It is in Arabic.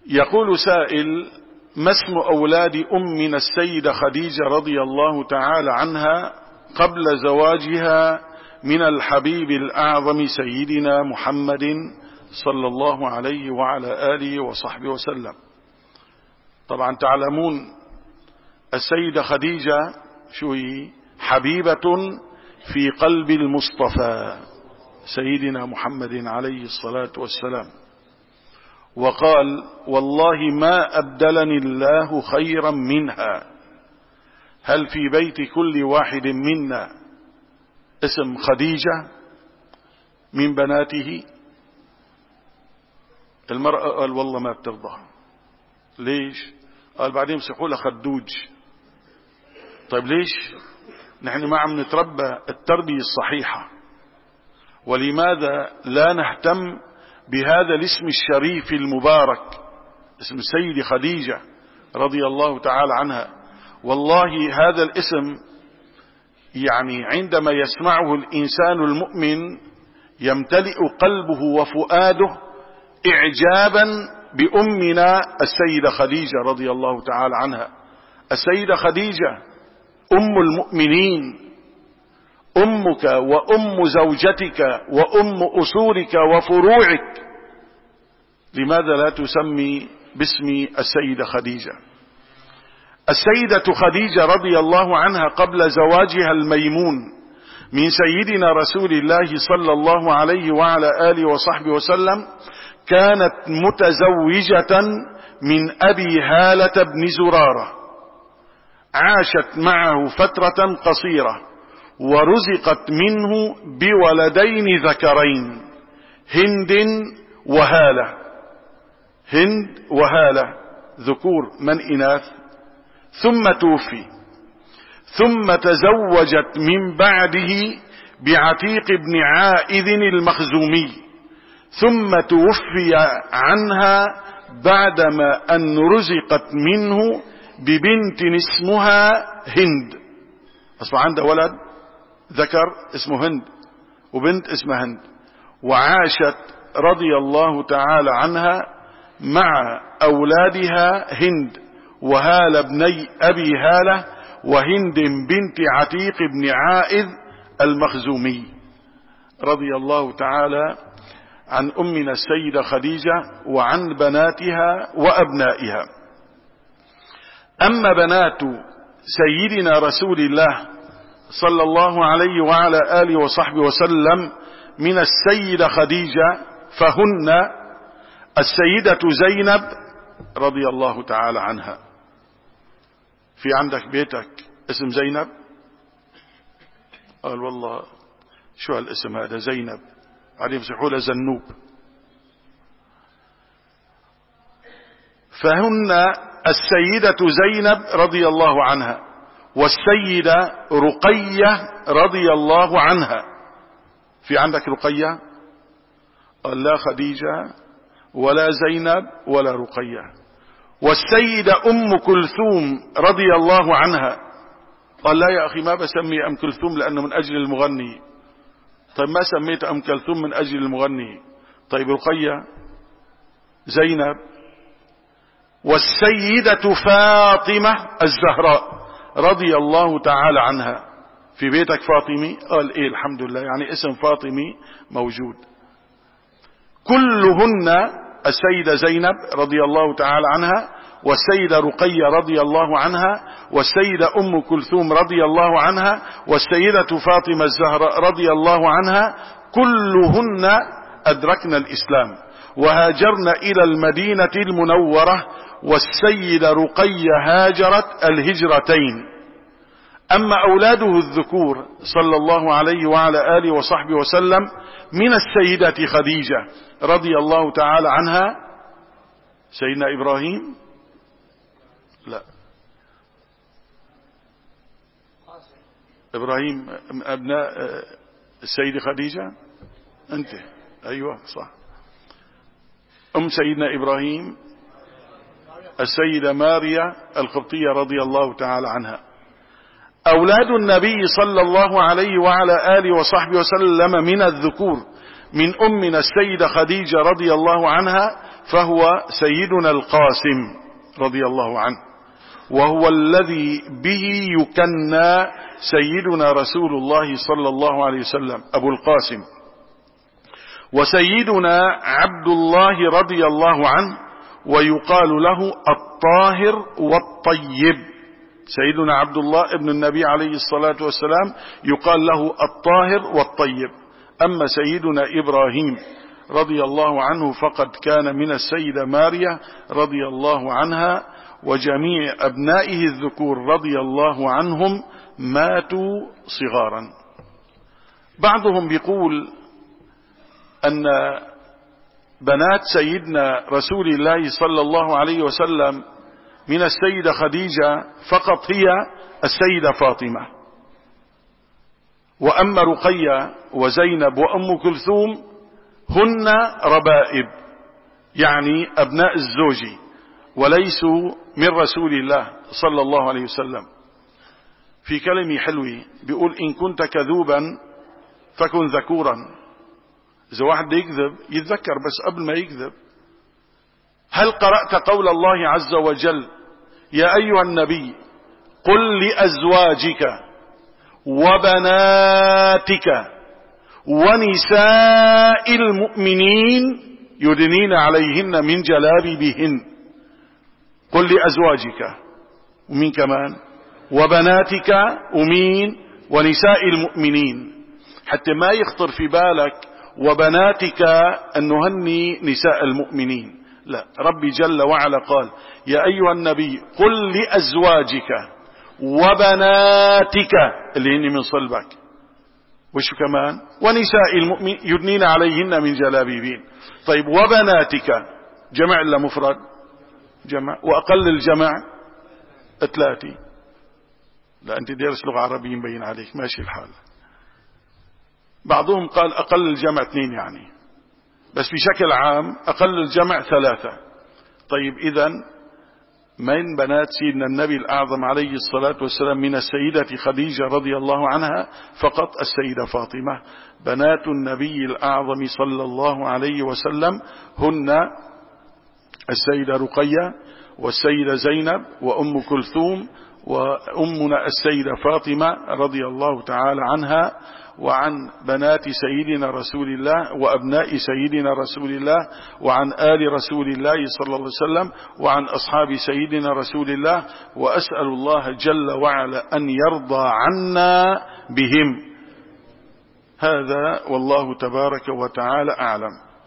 يقول سائل: ما اسم أولاد أمنا السيدة خديجة رضي الله تعالى عنها قبل زواجها من الحبيب الأعظم سيدنا محمد صلى الله عليه وعلى آله وصحبه وسلم؟ طبعا تعلمون السيدة خديجة شو هي؟ حبيبة في قلب المصطفى سيدنا محمد عليه الصلاة والسلام، وقال: والله ما أبدلني الله خيرا منها. هل في بيت كل واحد منا اسم خديجة من بناته؟ المرأة قال: والله ما بترضى. ليش؟ قال: بعدين مسحوا لها خدوج. طيب ليش نحن ما عم نتربى التربية الصحيحة؟ ولماذا لا نهتم بهذا الاسم الشريف المبارك، اسم السيدة خديجة رضي الله تعالى عنها؟ والله هذا الاسم يعني عندما يسمعه الإنسان المؤمن يمتلئ قلبه وفؤاده إعجابا بأمنا السيدة خديجة رضي الله تعالى عنها. السيدة خديجة أم المؤمنين، أمك وأم زوجتك وأم أصولك وفروعك، لماذا لا تسمي باسم السيدة خديجة؟ السيدة خديجة رضي الله عنها قبل زواجها الميمون من سيدنا رسول الله صلى الله عليه وعلى آله وصحبه وسلم كانت متزوجة من أبي هالة بن زرارة، عاشت معه فترة قصيرة ورزقت منه بولدين ذكرين، هند وهالة. هند وهالة ذكور من إناث. ثم توفي، ثم تزوجت من بعده بعتيق بن عائذ المخزومي، ثم توفي عنها بعدما أن رزقت منه ببنت اسمها هند. أصبح عندها ولد ذكر اسمه هند وبنت اسمها هند، وعاشت رضي الله تعالى عنها مع أولادها هند وهالة بني أبي هالة وهند بنت عتيق بن عائذ المخزومي، رضي الله تعالى عن أمنا السيدة خديجة وعن بناتها وأبنائها. أما بنات سيدنا رسول الله صلى الله عليه وعلى آله وصحبه وسلم من السيدة خديجة فهن السيدة زينب رضي الله تعالى عنها. في عندك بيتك اسم زينب؟ قال: والله شو هالاسم هذا زينب؟ عليه مسحوا له زنوب. فهن السيدة زينب رضي الله عنها والسيدة رقية رضي الله عنها. في عندك رقية؟ قال: لا خديجة ولا زينب ولا رقية. والسيدة أم كلثوم رضي الله عنها. قال: لا يا أخي ما بسمي أم كلثوم لأنه من أجل المغني. طيب ما سميت أم كلثوم من أجل المغني؟ طيب رقية، زينب. والسيدة فاطمة الزهراء رضي الله تعالى عنها. في بيتك فاطمي؟ قال: إيه الحمد لله، يعني اسم فاطمي موجود. كلهن السيدة زينب رضي الله تعالى عنها والسيدة رقية رضي الله عنها والسيدة أم كلثوم رضي الله عنها والسيدة فاطمة الزهراء رضي الله عنها كلهن أدركنا الإسلام وهاجرن إلى المدينة المنورة، والسيدة رقية هاجرت الهجرتين. أما أولاده الذكور صلى الله عليه وعلى آله وصحبه وسلم من السيدة خديجة رضي الله تعالى عنها سيدنا إبراهيم، لا إبراهيم أبناء السيدة خديجة، أنت أيوة صح. أم سيدنا إبراهيم السيدة ماريا القبطية رضي الله تعالى عنها. أولاد النبي صلى الله عليه وعلى آله وصحبه وسلم من الذكور من أمنا السيدة خديجة رضي الله عنها فهو سيدنا القاسم رضي الله عنه، وهو الذي به يكنى سيدنا رسول الله صلى الله عليه وسلم أبو القاسم. وسيدنا عبد الله رضي الله عنه ويقال له الطاهر والطيب. سيدنا عبد الله ابن النبي عليه الصلاة والسلام يقال له الطاهر والطيب. أما سيدنا إبراهيم رضي الله عنه فقد كان من السيدة ماريا رضي الله عنها، وجميع أبنائه الذكور رضي الله عنهم ماتوا صغارا. بعضهم بيقول أن بنات سيدنا رسول الله صلى الله عليه وسلم من السيدة خديجة فقط هي السيدة فاطمة، وأما رقية وزينب وأم كلثوم هن ربائب، يعني أبناء الزوج، وليسوا من رسول الله صلى الله عليه وسلم. في كلمة حلوة بيقول: إن كنت كذوبا فكن ذكورا. إذا واحد يكذب يتذكر بس قبل ما يكذب. هل قرأت قول الله عز وجل: يا أيها النبي قل لأزواجك وبناتك ونساء المؤمنين يدنين عليهن من جلابيبهن. قل لأزواجك ومين كمان؟ وبناتك ومين؟ ونساء المؤمنين، حتى ما يخطر في بالك وبناتك أنه هني نساء المؤمنين. لا، ربي جل وعلا قال: يا أيها النبي قل لأزواجك وبناتك اللي هن من صلبك، وشو كمان؟ ونساء المؤمنين يدنين عليهن من جلابيبهن. طيب وبناتك جمع ولا مفرد؟ جمع. وأقل الجمع 3. لا أنت دارس لغة عربية مبين عليك، ماشي الحال. بعضهم قال أقل الجمع 2 يعني، بس بشكل عام أقل الجمع 3. طيب إذن من بنات سيدنا النبي الأعظم عليه الصلاة والسلام من السيدة خديجة رضي الله عنها فقط السيدة فاطمة. بنات النبي الأعظم صلى الله عليه وسلم هن السيدة رقية والسيدة زينب وأم كلثوم وأمنا السيدة فاطمة رضي الله تعالى عنها، وعن بنات سيدنا رسول الله وأبناء سيدنا رسول الله، وعن آل رسول الله صلى الله عليه وسلم، وعن أصحاب سيدنا رسول الله. وأسأل الله جل وعلا أن يرضى عنا بهم. هذا والله تبارك وتعالى أعلم.